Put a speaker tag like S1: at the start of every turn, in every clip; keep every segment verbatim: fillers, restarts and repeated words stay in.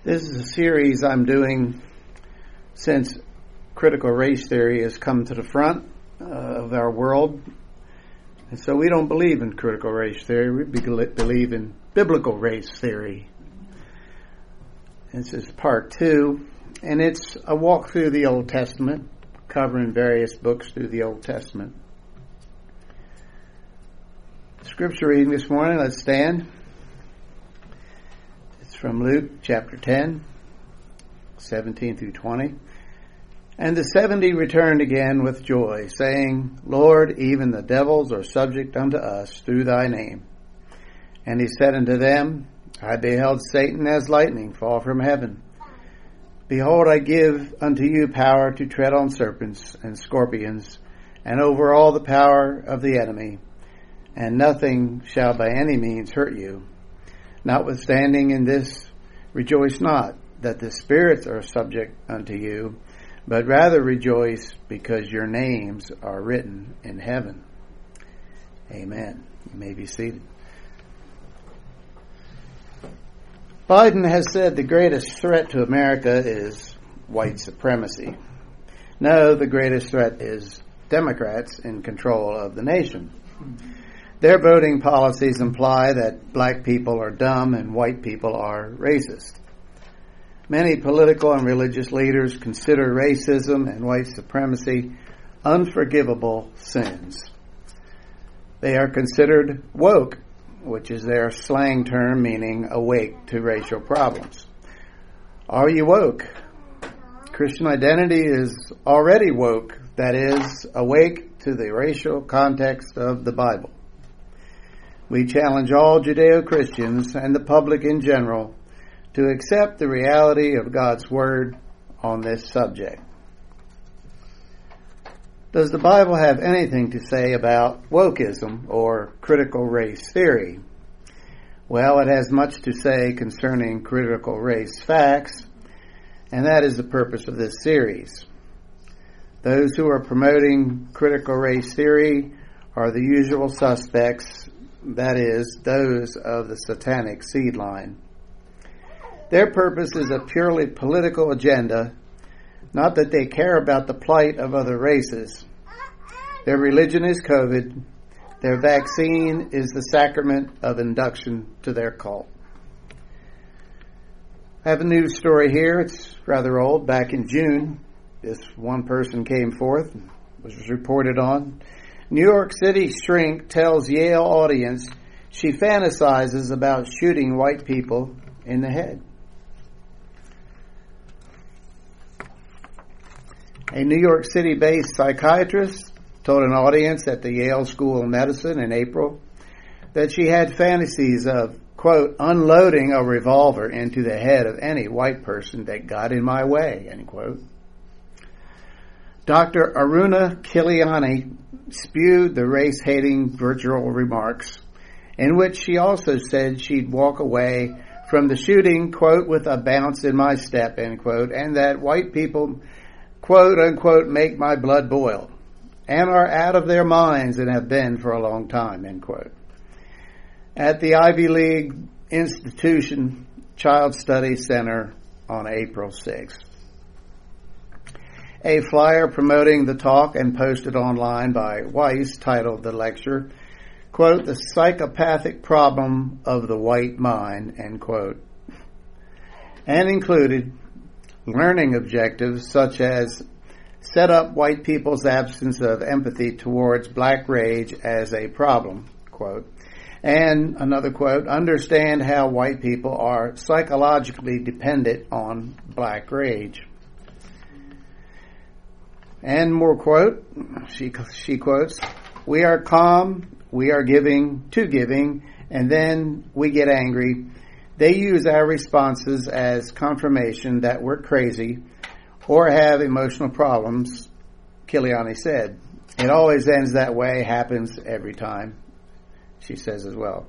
S1: This is a series I'm doing since critical race theory has come to the front uh, of our world. And so we don't believe in critical race theory. We believe in biblical race theory. This is part two, and it's a walk through the Old Testament, covering various books through the Old Testament. Scripture reading this morning, let's stand. It's from Luke chapter ten, seventeen through twenty. And the seventy returned again with joy, saying, Lord, even the devils are subject unto us through thy name. And he said unto them, I beheld Satan as lightning fall from heaven. Behold, I give unto you power to tread on serpents and scorpions, and over all the power of the enemy, and nothing shall by any means hurt you. Notwithstanding in this, rejoice not that the spirits are subject unto you, but rather rejoice because your names are written in heaven. Amen. You may be seated. Biden has said the greatest threat to America is white supremacy. No, the greatest threat is Democrats in control of the nation. Their voting policies imply that black people are dumb and white people are racist. Many political and religious leaders consider racism and white supremacy unforgivable sins. They are considered woke, which is their slang term meaning awake to racial problems. Are you woke? Christian identity is already woke, that is, awake to the racial context of the Bible. We challenge all Judeo-Christians and the public in general to accept the reality of God's Word on this subject. Does the Bible have anything to say about wokeism or critical race theory? Well, it has much to say concerning critical race facts, and that is the purpose of this series. Those who are promoting critical race theory are the usual suspects, that is, those of the satanic seed line. Their purpose is a purely political agenda, not that they care about the plight of other races. Their religion is COVID. Their vaccine is the sacrament of induction to their cult. I have a news story here. It's rather old. Back in June, this one person came forth and was reported on. New York City shrink tells Yale audience she fantasizes about shooting white people in the head. A New York City-based psychiatrist told an audience at the Yale School of Medicine in April that she had fantasies of, quote, unloading a revolver into the head of any white person that got in my way, end quote. Doctor Aruna Kiliani spewed the race-hating virtual remarks, in which she also said she'd walk away from the shooting, quote, with a bounce in my step, end quote, and that white people, quote, unquote, make my blood boil, and are out of their minds and have been for a long time, end quote. At the Ivy League institution Child Study Center on April sixth. A flyer promoting the talk and posted online by Weiss titled the lecture, quote, the psychopathic problem of the white mind, end quote, and included learning objectives such as set up white people's absence of empathy towards black rage as a problem, quote, and another quote, understand how white people are psychologically dependent on black rage. And more quote, she, she quotes, we are calm, we are giving to giving, and then we get angry. They use our responses as confirmation that we're crazy or have emotional problems, Kiliani said. It always ends that way, happens every time, she says as well.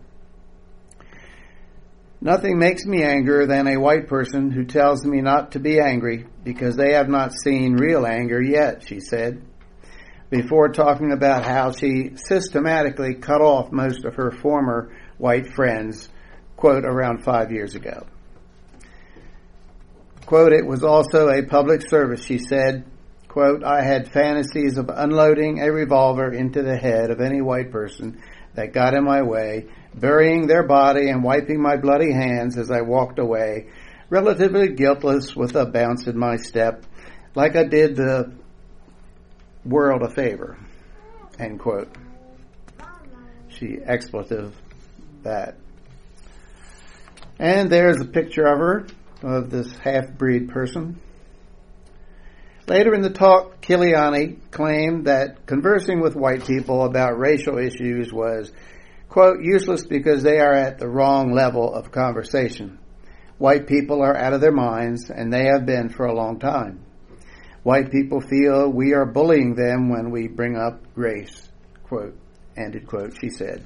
S1: Nothing makes me angrier than a white person who tells me not to be angry because they have not seen real anger yet, she said, before talking about how she systematically cut off most of her former white friends, quote, around five years ago. Quote, it was also a public service, she said. Quote, I had fantasies of unloading a revolver into the head of any white person that got in my way, burying their body and wiping my bloody hands as I walked away, relatively guiltless with a bounce in my step, like I did the world a favor, end quote. She expletive that. And there's a picture of her, of this half-breed person. Later in the talk, Kiliani claimed that conversing with white people about racial issues was, quote, useless because they are at the wrong level of conversation. White people are out of their minds, and they have been for a long time. White people feel we are bullying them when we bring up race, quote, ended quote, she said.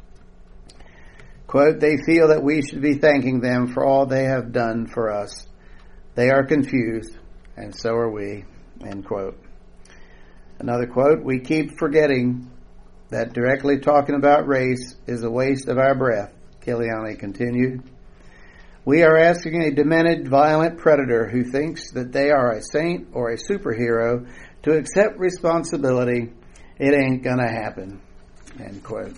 S1: Quote, they feel that we should be thanking them for all they have done for us. They are confused, and so are we, end quote. Another quote, we keep forgetting that directly talking about race is a waste of our breath, Kiliani continued. We are asking a demented, violent predator who thinks that they are a saint or a superhero to accept responsibility. It ain't gonna happen, end quote.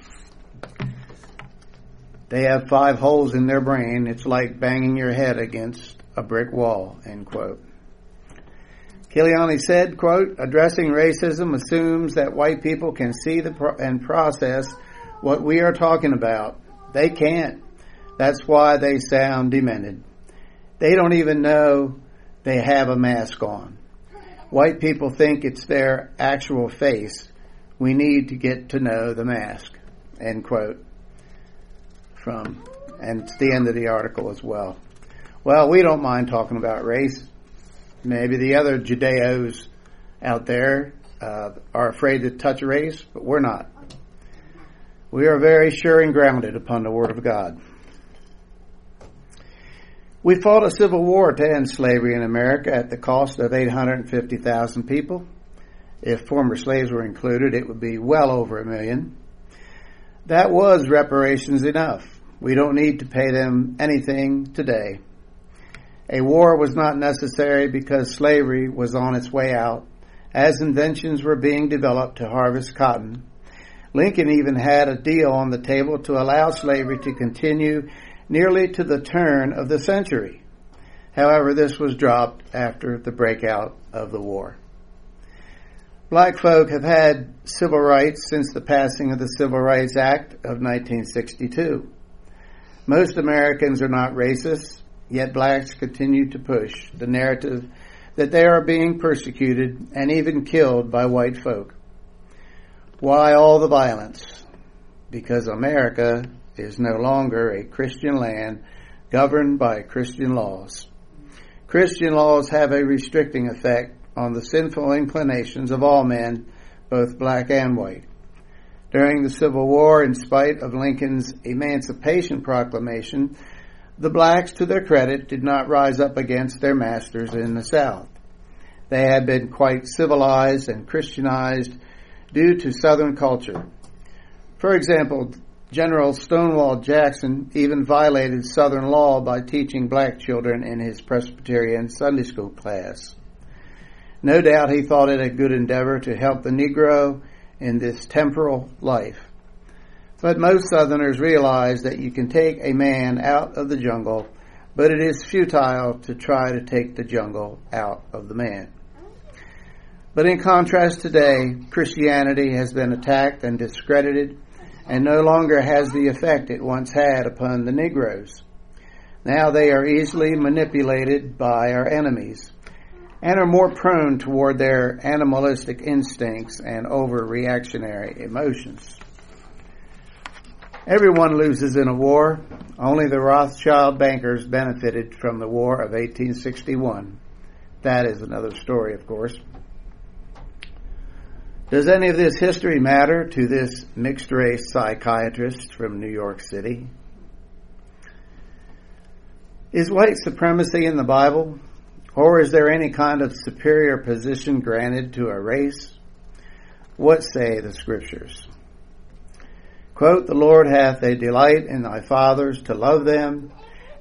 S1: They have five holes in their brain. It's like banging your head against a brick wall, end quote. Kiliani said, quote, addressing racism assumes that white people can see the pro- and process what we are talking about. They can't. That's why they sound demented. They don't even know they have a mask on. White people think it's their actual face. We need to get to know the mask, end quote. From, and it's the end of the article as well. Well, we don't mind talking about race. Maybe the other Judeos out there uh, are afraid to touch race, but we're not. We are very sure and grounded upon the Word of God. We fought a civil war to end slavery in America at the cost of eight hundred fifty thousand people. If former slaves were included, it would be well over a million. That was reparations enough. We don't need to pay them anything today. A war was not necessary because slavery was on its way out, as inventions were being developed to harvest cotton. Lincoln even had a deal on the table to allow slavery to continue nearly to the turn of the century. However, this was dropped after the breakout of the war. Black folk have had civil rights since the passing of the Civil Rights Act of nineteen sixty-two. Most Americans are not racist, yet blacks continue to push the narrative that they are being persecuted and even killed by white folk. Why all the violence? Because America is no longer a Christian land governed by Christian laws. Christian laws have a restricting effect on the sinful inclinations of all men, both black and white. During the Civil War, in spite of Lincoln's Emancipation Proclamation, the blacks, to their credit, did not rise up against their masters in the South. They had been quite civilized and Christianized due to Southern culture. For example, General Stonewall Jackson even violated Southern law by teaching black children in his Presbyterian Sunday school class. No doubt he thought it a good endeavor to help the Negro in this temporal life. But most Southerners realize that you can take a man out of the jungle, but it is futile to try to take the jungle out of the man. But in contrast today, Christianity has been attacked and discredited and no longer has the effect it once had upon the Negroes. Now they are easily manipulated by our enemies and are more prone toward their animalistic instincts and overreactionary emotions. Everyone loses in a war. Only the Rothschild bankers benefited from the War of eighteen sixty-one. That is another story, of course. Does any of this history matter to this mixed-race psychiatrist from New York City? Is white supremacy in the Bible? Or is there any kind of superior position granted to a race? What say the Scriptures? Quote, the Lord hath a delight in thy fathers to love them,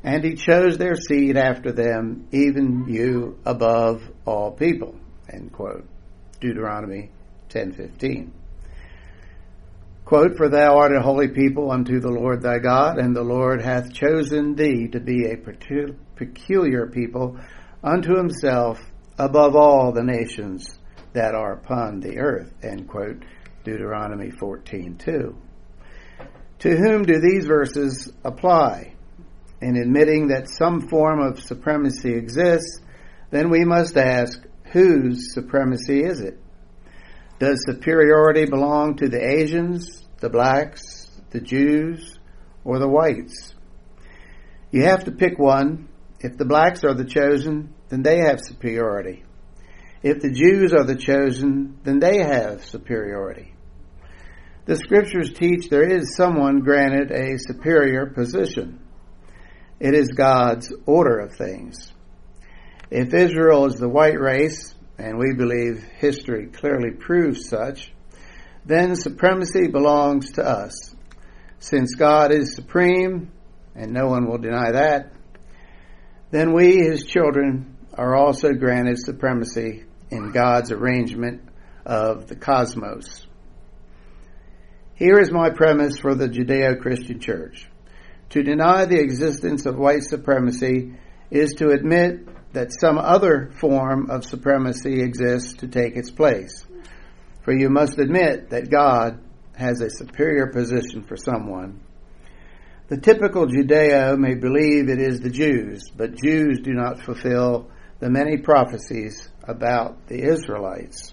S1: and he chose their seed after them, even you above all people. End quote. Deuteronomy ten fifteen. Quote, for thou art a holy people unto the Lord thy God, and the Lord hath chosen thee to be a peculiar people unto himself above all the nations that are upon the earth. End quote. Deuteronomy fourteen two. To whom do these verses apply? In admitting that some form of supremacy exists, then we must ask, whose supremacy is it? Does superiority belong to the Asians, the blacks, the Jews, or the whites? You have to pick one. If the blacks are the chosen, then they have superiority. If the Jews are the chosen, then they have superiority. The scriptures teach there is someone granted a superior position. It is God's order of things. If Israel is the white race, and we believe history clearly proves such, then supremacy belongs to us. Since God is supreme, and no one will deny that, then we, his children, are also granted supremacy in God's arrangement of the cosmos. Here is my premise for the Judeo-Christian Church. To deny the existence of white supremacy is to admit that some other form of supremacy exists to take its place. For you must admit that God has a superior position for someone. The typical Judeo may believe it is the Jews, but Jews do not fulfill the many prophecies about the Israelites.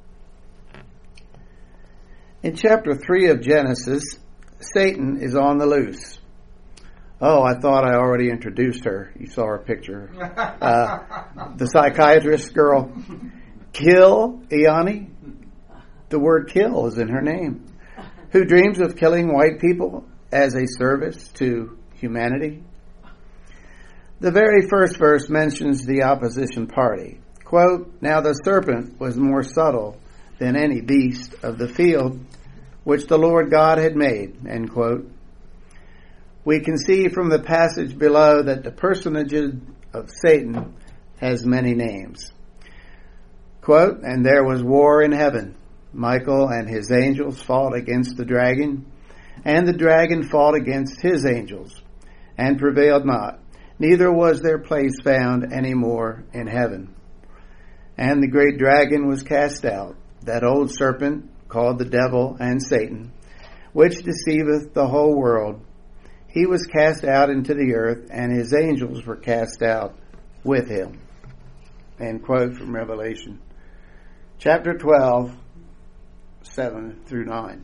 S1: In chapter three of Genesis, Satan is on the loose. Oh, I thought I already introduced her. You saw her picture. Uh, the psychiatrist girl. Kill, Iani. The word kill is in her name. Who dreams of killing white people as a service to humanity. The very first verse mentions the opposition party. Quote, now the serpent was more subtle than any beast of the field which the Lord God had made. End quote. We can see from the passage below that the personage of Satan has many names. Quote, and there was war in heaven. Michael and his angels fought against the dragon, and the dragon fought against his angels, and prevailed not. Neither was their place found any more in heaven. And the great dragon was cast out, that old serpent called the devil and Satan, which deceiveth the whole world. He was cast out into the earth, and his angels were cast out with him. End quote from Revelation chapter twelve, seven through nine.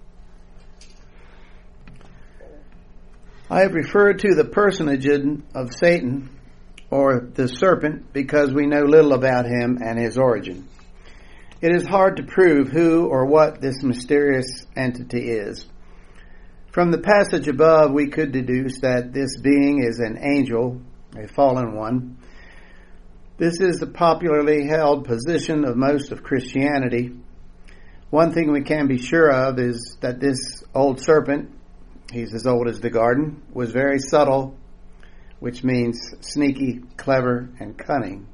S1: I have referred to the personage of Satan, or the serpent, because we know little about him and his origin. It is hard to prove who or what this mysterious entity is. From the passage above, we could deduce that this being is an angel, a fallen one. This is the popularly held position of most of Christianity. One thing we can be sure of is that this old serpent, he's as old as the garden, was very subtle, which means sneaky, clever, and cunning.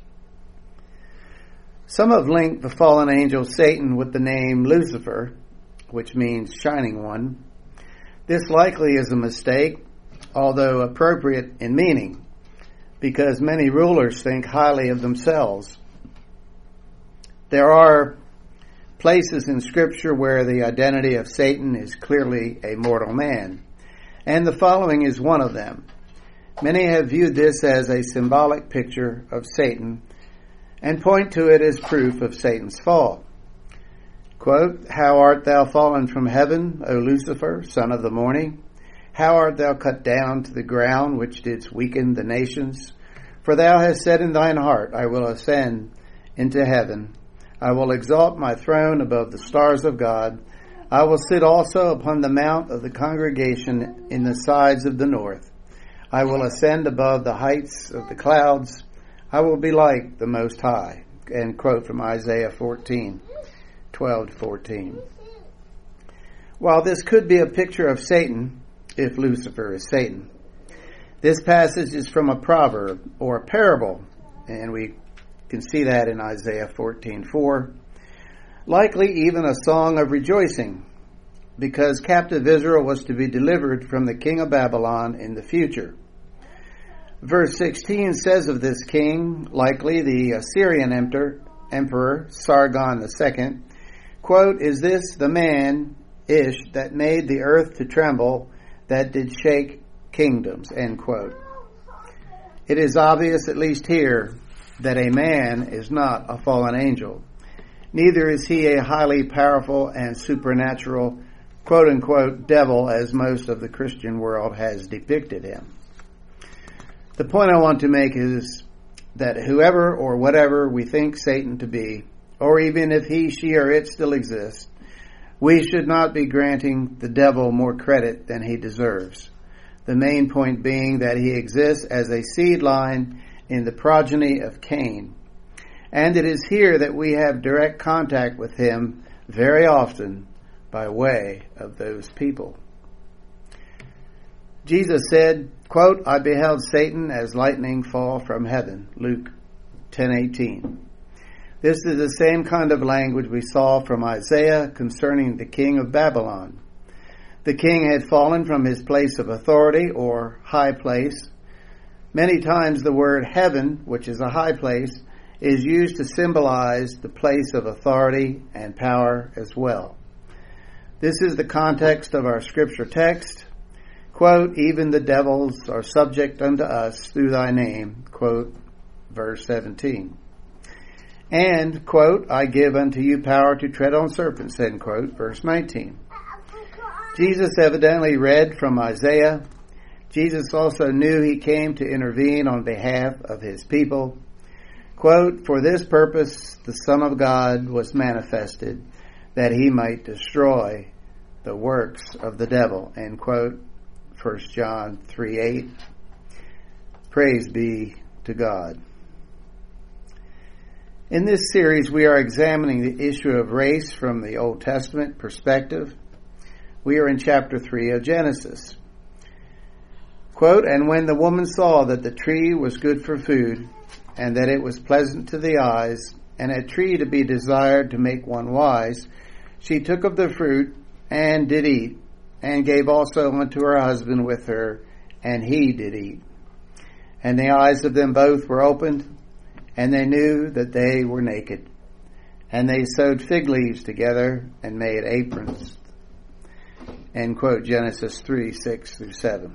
S1: Some have linked the fallen angel Satan with the name Lucifer, which means shining one. This likely is a mistake, although appropriate in meaning, because many rulers think highly of themselves. There are places in Scripture where the identity of Satan is clearly a mortal man, and the following is one of them. Many have viewed this as a symbolic picture of Satan and point to it as proof of Satan's fall. Quote, how art thou fallen from heaven, O Lucifer, son of the morning? How art thou cut down to the ground, which didst weaken the nations? For thou hast said in thine heart, I will ascend into heaven. I will exalt my throne above the stars of God. I will sit also upon the mount of the congregation in the sides of the north. I will ascend above the heights of the clouds. I will be like the Most High. End quote from Isaiah fourteen, twelve to fourteen. While this could be a picture of Satan, if Lucifer is Satan, This passage is from a proverb or a parable, and we can see that in Isaiah fourteen four. Likely even a song of rejoicing, because captive Israel was to be delivered from the king of Babylon in the future. Verse sixteen says of this king, likely the Assyrian emperor, emperor Sargon the Second, quote, "Is this the man, Ish, that made the earth to tremble, that did shake kingdoms," end quote. It is obvious, at least here, that a man is not a fallen angel. Neither is he a highly powerful and supernatural, quote-unquote, devil, as most of the Christian world has depicted him. The point I want to make is that whoever or whatever we think Satan to be, or even if he, she, or it still exists, we should not be granting the devil more credit than he deserves. The main point being that he exists as a seed line in the progeny of Cain. And it is here that we have direct contact with him very often by way of those people. Jesus said, quote, "I beheld Satan as lightning fall from heaven," Luke ten eighteen. This is the same kind of language we saw from Isaiah concerning the king of Babylon. The king had fallen from his place of authority or high place. Many times the word heaven, which is a high place, is used to symbolize the place of authority and power as well. This is the context of our scripture text. Quote, "Even the devils are subject unto us through thy name," quote, verse seventeen. And, quote, "I give unto you power to tread on serpents," end quote, verse nineteen. Jesus evidently read from Isaiah. Jesus also knew he came to intervene on behalf of his people. Quote, "For this purpose the Son of God was manifested, that he might destroy the works of the devil," end quote, First John three eight. Praise be to God. In this series, we are examining the issue of race from the Old Testament perspective. We are in chapter three of Genesis. Quote, "And when the woman saw that the tree was good for food, and that it was pleasant to the eyes, and a tree to be desired to make one wise, she took of the fruit, and did eat, and gave also unto her husband with her, and he did eat. And the eyes of them both were opened, and they knew that they were naked. And they sewed fig leaves together, and made aprons." End quote, Genesis three, six through seven.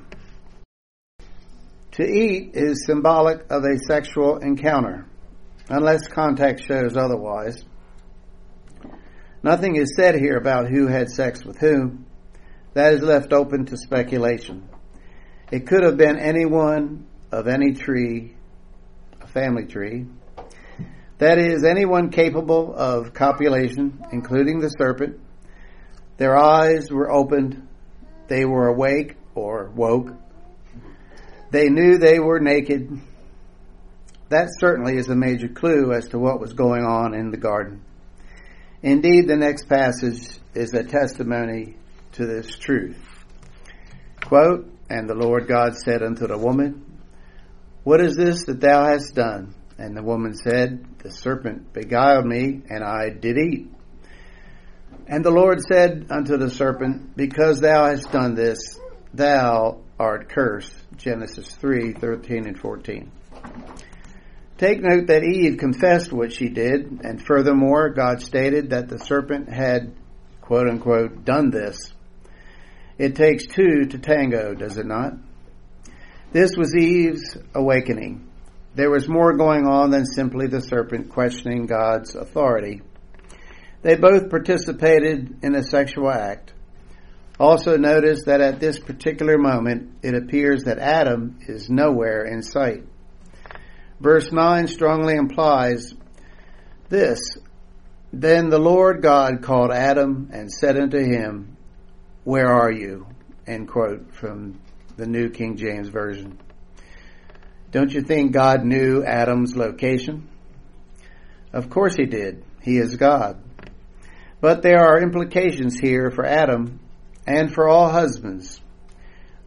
S1: To eat is symbolic of a sexual encounter, unless context shows otherwise. Nothing is said here about who had sex with whom. That is left open to speculation. It could have been anyone of any tree, a family tree. That is, anyone capable of copulation, including the serpent. Their eyes were opened. They were awake or woke. They knew they were naked. That certainly is a major clue as to what was going on in the garden. Indeed, the next passage is a testimony to this truth. Quote, "And the Lord God said unto the woman, What is this that thou hast done? And the woman said, The serpent beguiled me, and I did eat. And the Lord said unto the serpent, Because thou hast done this, thou art cursed." Genesis three, thirteen and fourteen. Take note that Eve confessed what she did, and furthermore, God stated that the serpent had, quote unquote, done this. It takes two to tango, does it not? This was Eve's awakening. There was more going on than simply the serpent questioning God's authority. They both participated in a sexual act. Also notice that at this particular moment, it appears that Adam is nowhere in sight. Verse nine strongly implies this, "Then the Lord God called Adam and said unto him, Where are you?" End quote, from the New King James Version. Don't you think God knew Adam's location? Of course he did. He is God. But there are implications here for Adam and for all husbands.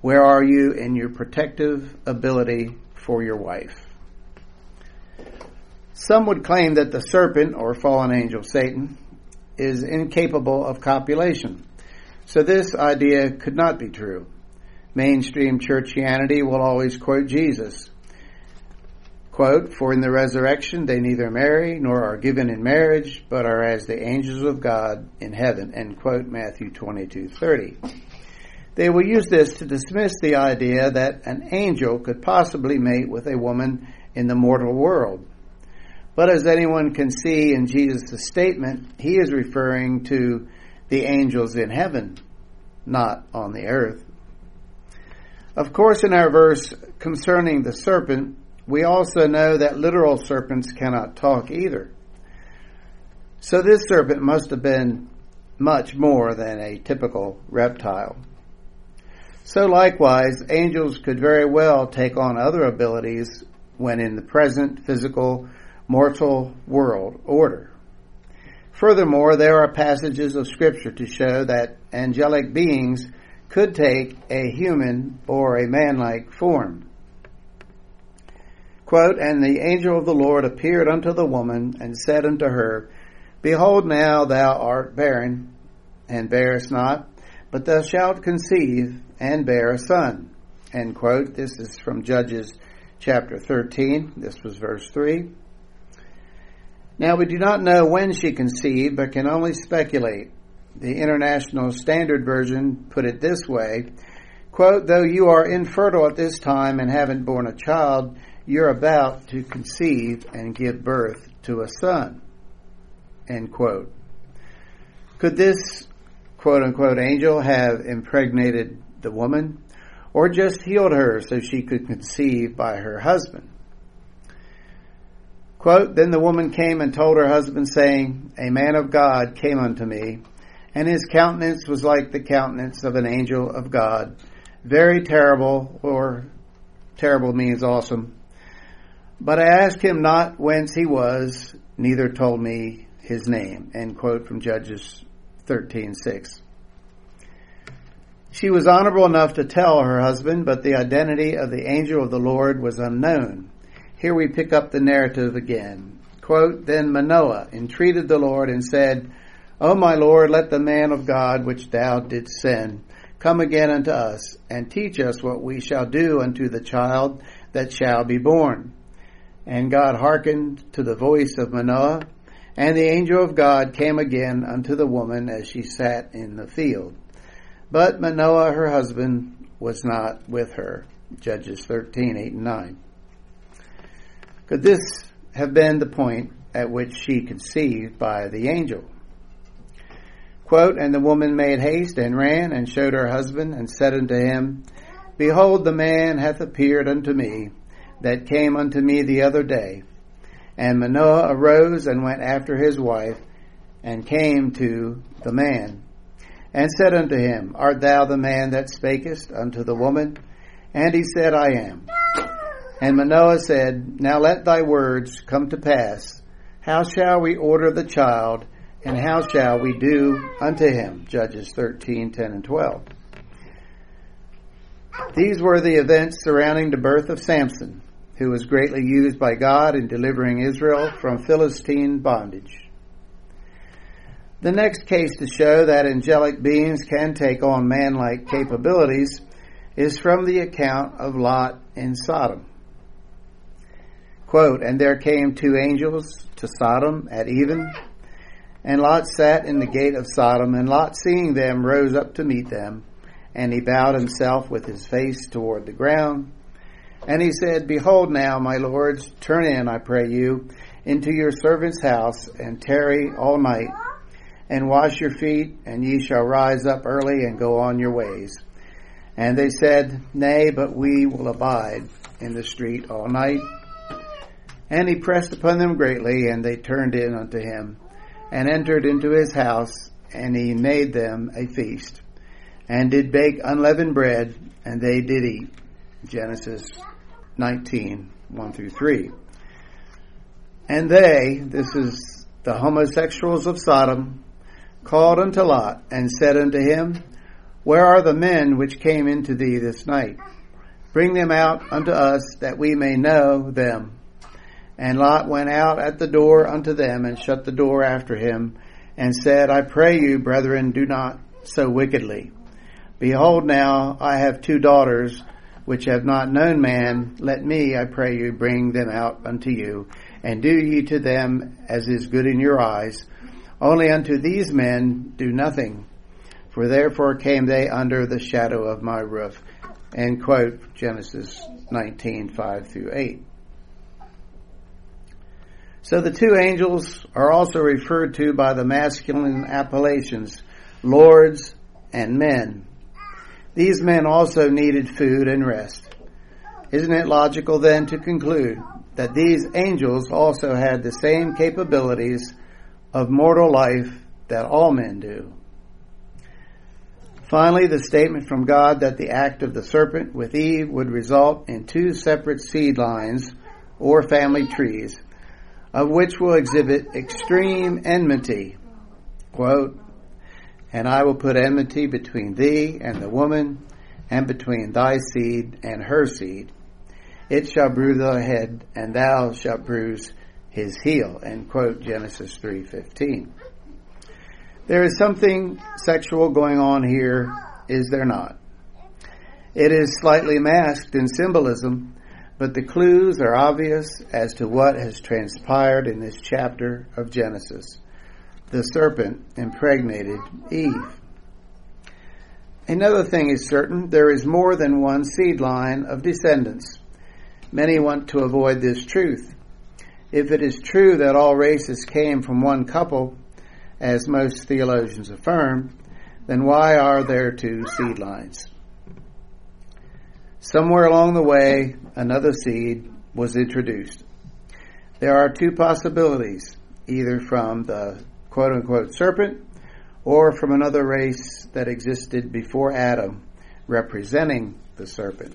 S1: Where are you in your protective ability for your wife? Some would claim that the serpent, or fallen angel Satan, is incapable of copulation. So this idea could not be true. Mainstream churchianity will always quote Jesus. Quote, "For in the resurrection they neither marry nor are given in marriage, but are as the angels of God in heaven." End quote, Matthew twenty-two thirty. They will use this to dismiss the idea that an angel could possibly mate with a woman in the mortal world. But as anyone can see in Jesus' statement, he is referring to the angels in heaven, not on the earth. Of course, in our verse concerning the serpent, we also know that literal serpents cannot talk either. So this serpent must have been much more than a typical reptile. So likewise, angels could very well take on other abilities when in the present physical mortal world order. Furthermore, there are passages of Scripture to show that angelic beings could take a human or a man-like form. Quote, "And the angel of the Lord appeared unto the woman, and said unto her, Behold, now thou art barren, and bearest not, but thou shalt conceive, and bear a son." End quote. This is from Judges chapter thirteen. This was verse three. Now we do not know when she conceived, but can only speculate. The International Standard Version put it this way, quote, "Though you are infertile at this time and haven't borne a child, you're about to conceive and give birth to a son." End quote. Could this quote-unquote angel have impregnated the woman, or just healed her so she could conceive by her husband? Quote, "Then the woman came and told her husband, saying, A man of God came unto me, and his countenance was like the countenance of an angel of God, very terrible," or terrible means awesome. "But I asked him not whence he was, neither told me his name." End quote from Judges thirteen six. She was honorable enough to tell her husband, but the identity of the angel of the Lord was unknown. Here we pick up the narrative again. Quote, "Then Manoah entreated the Lord and said, O my Lord, let the man of God which thou didst send come again unto us, and teach us what we shall do unto the child that shall be born. And God hearkened to the voice of Manoah, and the angel of God came again unto the woman as she sat in the field. But Manoah, her husband, was not with her." Judges thirteen eight and nine. Could this have been the point at which she conceived by the angel? Quote, "And the woman made haste and ran and showed her husband and said unto him, Behold, the man hath appeared unto me that came unto me the other day. And Manoah arose and went after his wife and came to the man and said unto him, Art thou the man that spakest unto the woman? And he said, I am. And Manoah said, Now let thy words come to pass. How shall we order the child, and how shall we do unto him?" Judges thirteen ten and twelve. These were the events surrounding the birth of Samson, who was greatly used by God in delivering Israel from Philistine bondage. The next case to show that angelic beings can take on man-like capabilities is from the account of Lot in Sodom. Quote, "And there came two angels to Sodom at even, and Lot sat in the gate of Sodom, and Lot, seeing them, rose up to meet them, and he bowed himself with his face toward the ground. And he said, Behold now, my lords, turn in, I pray you, into your servant's house, and tarry all night, and wash your feet, and ye shall rise up early and go on your ways. And they said, Nay, but we will abide in the street all night. And he pressed upon them greatly, and they turned in unto him, and entered into his house, and he made them a feast, and did bake unleavened bread, and they did eat." Genesis nineteen, one through three. "And they," this is the homosexuals of Sodom, "called unto Lot, and said unto him, Where are the men which came into thee this night? Bring them out unto us, that we may know them. And Lot went out at the door unto them, and shut the door after him, and said, I pray you, brethren, do not so wickedly. Behold, now I have two daughters, which have not known man. Let me, I pray you, bring them out unto you, and do ye to them as is good in your eyes. Only unto these men do nothing, for therefore came they under the shadow of my roof. End quote, Genesis nineteen, five through eight. So the two angels are also referred to by the masculine appellations, lords and men. These men also needed food and rest. Isn't it logical then to conclude that these angels also had the same capabilities of mortal life that all men do? Finally, the statement from God that the act of the serpent with Eve would result in two separate seed lines or family trees, of which will exhibit extreme enmity. Quote, and I will put enmity between thee and the woman, and between thy seed and her seed. It shall bruise thy head, and thou shalt bruise his heel. End quote, Genesis three fifteen. There is something sexual going on here, is there not? It is slightly masked in symbolism, but the clues are obvious as to what has transpired in this chapter of Genesis. The serpent impregnated Eve. Another thing is certain, there is more than one seed line of descendants. Many want to avoid this truth. If it is true that all races came from one couple, as most theologians affirm, then why are there two seed lines? Somewhere along the way, another seed was introduced. There are two possibilities, either from the quote-unquote serpent or from another race that existed before Adam, representing the serpent.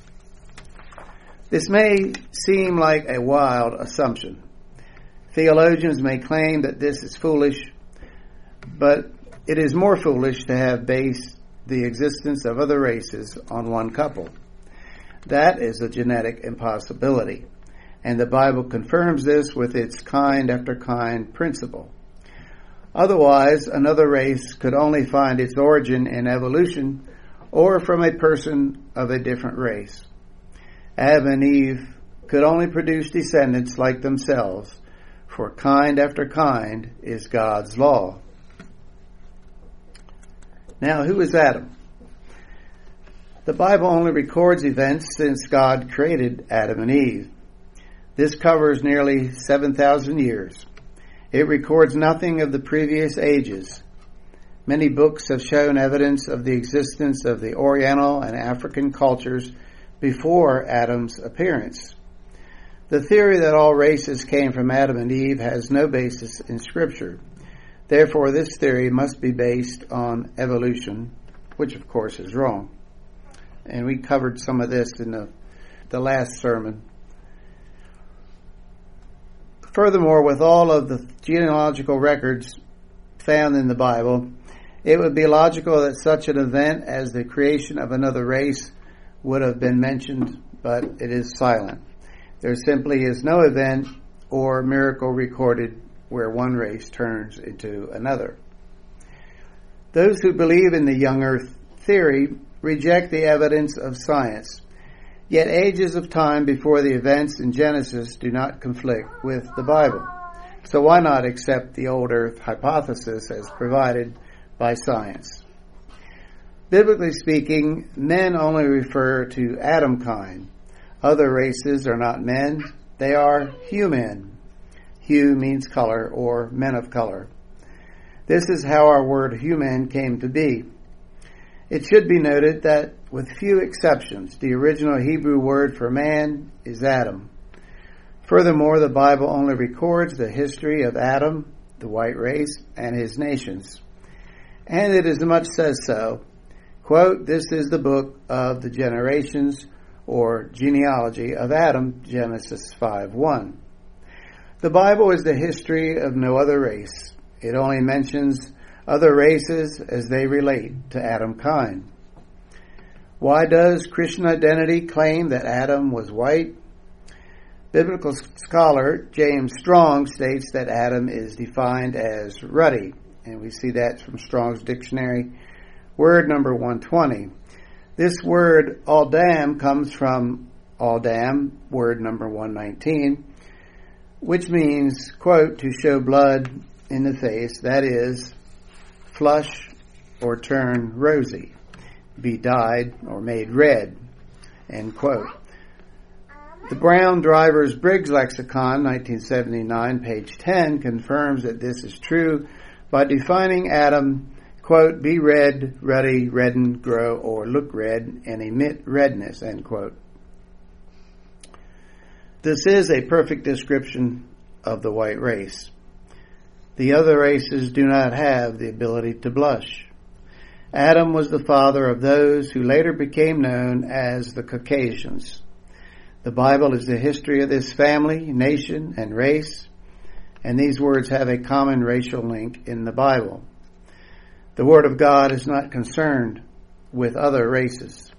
S1: This may seem like a wild assumption. Theologians may claim that this is foolish, but it is more foolish to have based the existence of other races on one couple. That is a genetic impossibility, and the Bible confirms this with its kind after kind principle. Otherwise, another race could only find its origin in evolution or from a person of a different race. Adam and Eve could only produce descendants like themselves, for kind after kind is God's law. Now, who is Adam? The Bible only records events since God created Adam and Eve. This covers nearly seven thousand years. It records nothing of the previous ages. Many books have shown evidence of the existence of the Oriental and African cultures before Adam's appearance. The theory that all races came from Adam and Eve has no basis in Scripture. Therefore, this theory must be based on evolution, which of course is wrong. And we covered some of this in the, the last sermon. Furthermore, with all of the genealogical records found in the Bible, it would be logical that such an event as the creation of another race would have been mentioned, but it is silent. There simply is no event or miracle recorded where one race turns into another. Those who believe in the young earth theory reject the evidence of science. Yet ages of time before the events in Genesis do not conflict with the Bible. So why not accept the old earth hypothesis as provided by science? Biblically speaking, men only refer to Adam kind. Other races are not men, they are human. Hue means color or men of color. This is how our word human came to be. It should be noted that, with few exceptions, the original Hebrew word for man is Adam. Furthermore, the Bible only records the history of Adam, the white race, and his nations. And it as much says so. Quote, this is the book of the generations or genealogy of Adam, Genesis five one. The Bible is the history of no other race. It only mentions other races as they relate to Adam kind. Why does Christian identity claim that Adam was white? Biblical scholar James Strong states that Adam is defined as ruddy, and we see that from Strong's Dictionary, word number one twenty. This word Aldam comes from Aldam, word number one nineteen, which means, quote, to show blood in the face, that is, flush or turn rosy, be dyed or made red, end quote. The Brown Drivers Briggs Lexicon, nineteen seventy-nine, page ten, confirms that this is true by defining Adam, quote, be red, ruddy, redden, grow, or look red, and emit redness, end quote. This is a perfect description of the white race. The other races do not have the ability to blush. Adam was the father of those who later became known as the Caucasians. The Bible is the history of this family, nation, and race, and these words have a common racial link in the Bible. The Word of God is not concerned with other races.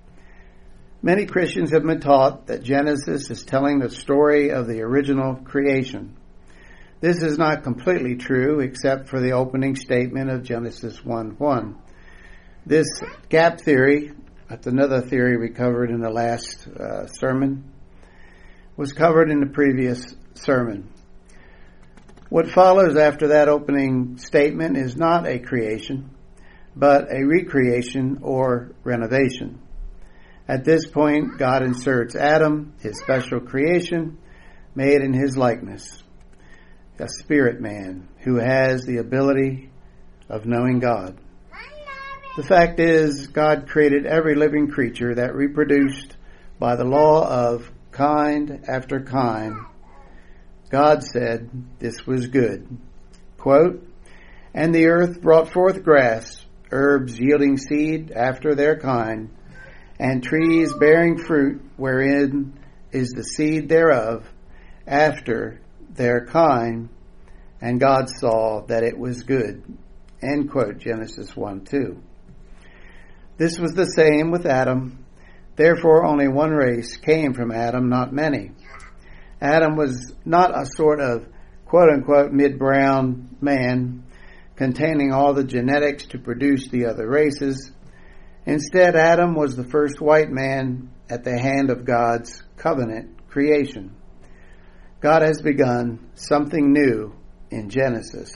S1: Many Christians have been taught that Genesis is telling the story of the original creation. This is not completely true, except for the opening statement of Genesis one one. This gap theory, that's another theory we covered in the last uh, sermon, was covered in the previous sermon. What follows after that opening statement is not a creation, but a recreation or renovation. At this point, God inserts Adam, his special creation, made in his likeness, a spirit man who has the ability of knowing God. The fact is, God created every living creature that reproduced by the law of kind after kind. God said this was good. Quote, and the earth brought forth grass, herbs yielding seed after their kind, and trees bearing fruit wherein is the seed thereof after their kind. And God saw that it was good. End quote, Genesis one two. This was the same with Adam. Therefore, only one race came from Adam, not many. Adam was not a sort of quote-unquote mid-brown man containing all the genetics to produce the other races. Instead, Adam was the first white man at the hand of God's covenant creation. God has begun something new in Genesis.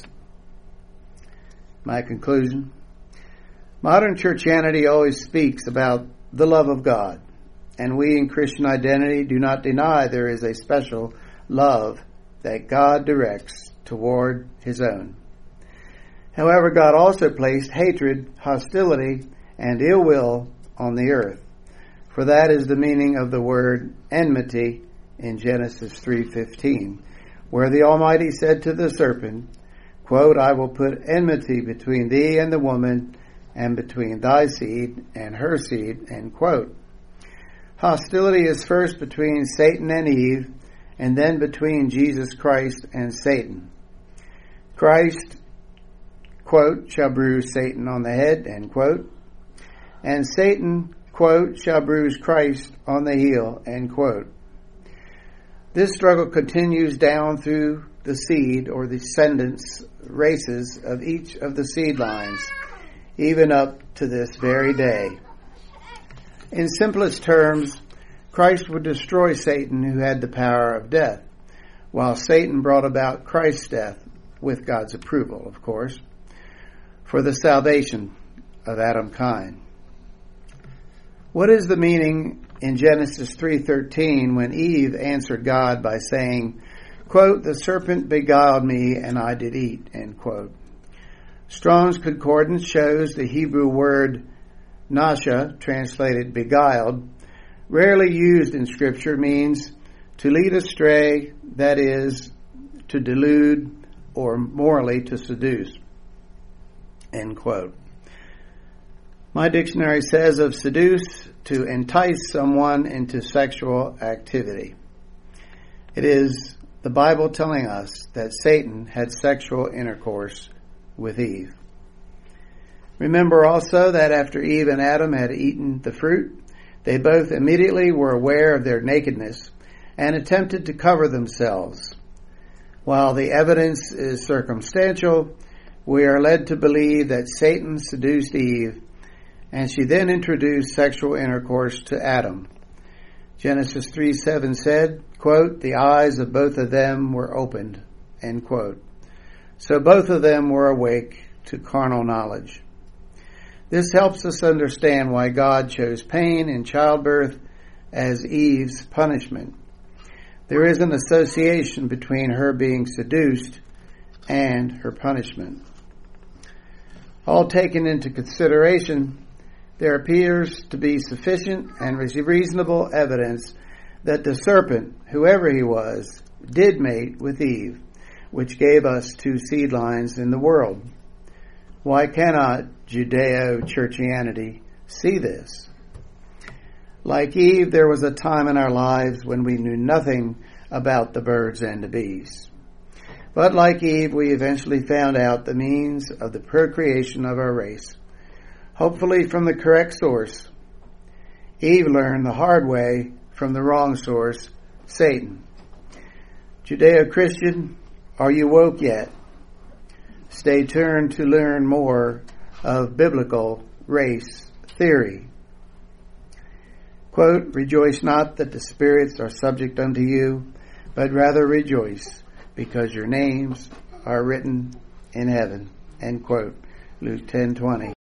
S1: My conclusion. Modern churchianity always speaks about the love of God, and we in Christian identity do not deny there is a special love that God directs toward his own. However, God also placed hatred, hostility, and ill will on the earth, for that is the meaning of the word enmity in Genesis three fifteen, where the Almighty said to the serpent, quote, I will put enmity between thee and the woman, and between thy seed and her seed, end quote. Hostility is first between Satan and Eve, and then between Jesus Christ and Satan. Christ, quote, shall bruise Satan on the head, end quote, and Satan, quote, shall bruise Christ on the heel, end quote. This struggle continues down through the seed or descendants races of each of the seed lines, even up to this very day. In simplest terms, Christ would destroy Satan, who had the power of death, while Satan brought about Christ's death, with God's approval, of course, for the salvation of Adam kind. What is the meaning in Genesis three thirteen when Eve answered God by saying, quote, the serpent beguiled me and I did eat, end quote. Strong's Concordance shows the Hebrew word nasha, translated beguiled, rarely used in Scripture, means to lead astray, that is, to delude or morally to seduce, end quote. My dictionary says of seduce, to entice someone into sexual activity. It is the Bible telling us that Satan had sexual intercourse with Eve. Remember also that after Eve and Adam had eaten the fruit, they both immediately were aware of their nakedness and attempted to cover themselves. While the evidence is circumstantial, we are led to believe that Satan seduced Eve, and she then introduced sexual intercourse to Adam. Genesis three seven said, quote, "The eyes of both of them were opened," end quote. So both of them were awake to carnal knowledge. This helps us understand why God chose pain in childbirth as Eve's punishment. There is an association between her being seduced and her punishment. All taken into consideration, there appears to be sufficient and reasonable evidence that the serpent, whoever he was, did mate with Eve, which gave us two seed lines in the world. Why cannot Judeo-Churchianity see this? Like Eve, there was a time in our lives when we knew nothing about the birds and the bees. But like Eve, we eventually found out the means of the procreation of our race, hopefully from the correct source. Eve learned the hard way from the wrong source, Satan. Judeo-Christian, are you woke yet? Stay tuned to learn more of biblical race theory. Quote, "Rejoice not that the spirits are subject unto you, but rather rejoice, because your names are written in heaven." End quote. Luke ten twenty.